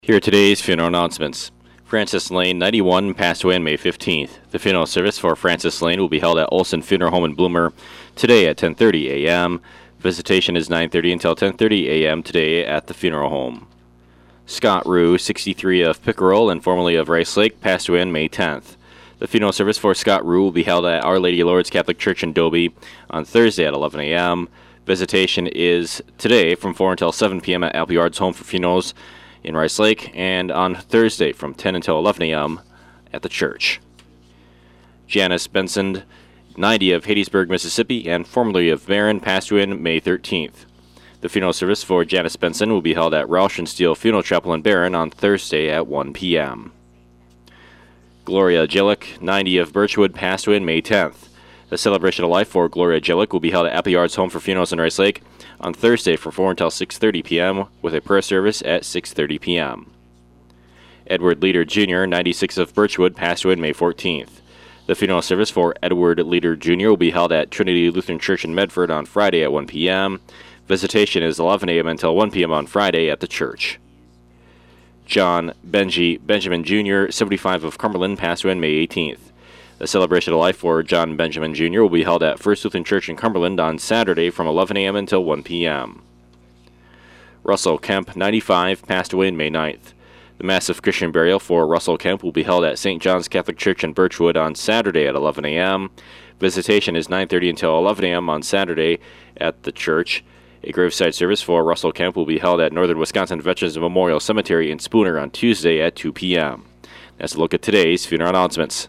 Here are today's funeral announcements. Francis Lane, 91, passed away on May 15th. The funeral service for Francis Lane will be held at Olson Funeral Home in Bloomer today at 10:30 a.m. Visitation is 9:30 until 10:30 a.m. today at the funeral home. Scott Rue, 63, of Pickerel and formerly of Rice Lake, passed away on May 10th. The funeral service for Scott Rue will be held at Our Lady of Lourdes Catholic Church in Dobie on Thursday at 11 a.m. Visitation is today from 4 until 7 p.m. at Appleyard's Home for Funerals in Rice Lake, and on Thursday from 10 until 11 a.m. at the church. Janice Benson, 90, of Hattiesburg, Mississippi, and formerly of Barron, passed away on May 13th. The funeral service for Janice Benson will be held at Roush and Steele Funeral Chapel in Barron on Thursday at 1 p.m. Gloria Gillick, 90, of Birchwood, passed away on May 10th. The celebration of life for Gloria Gillick will be held at Appleyard's Home for Funerals in Rice Lake on Thursday from 4 until 6:30 p.m. with a prayer service at 6:30 p.m. Edward Leader Jr., 96, of Birchwood, passed away on May 14th. The funeral service for Edward Leader Jr. will be held at Trinity Lutheran Church in Medford on Friday at 1 p.m. Visitation is 11 a.m. until 1 p.m. on Friday at the church. John Benjamin Jr., 75, of Cumberland, passed away on May 18th. The celebration of life for John Benjamin Jr. will be held at First Lutheran Church in Cumberland on Saturday from 11 a.m. until 1 p.m. Russell Kemp, 95, passed away on May 9th. The massive Christian burial for Russell Kemp will be held at St. John's Catholic Church in Birchwood on Saturday at 11 a.m. Visitation is 9:30 until 11 a.m. on Saturday at the church. A graveside service for Russell Kemp will be held at Northern Wisconsin Veterans Memorial Cemetery in Spooner on Tuesday at 2 p.m. That's a look at today's funeral announcements.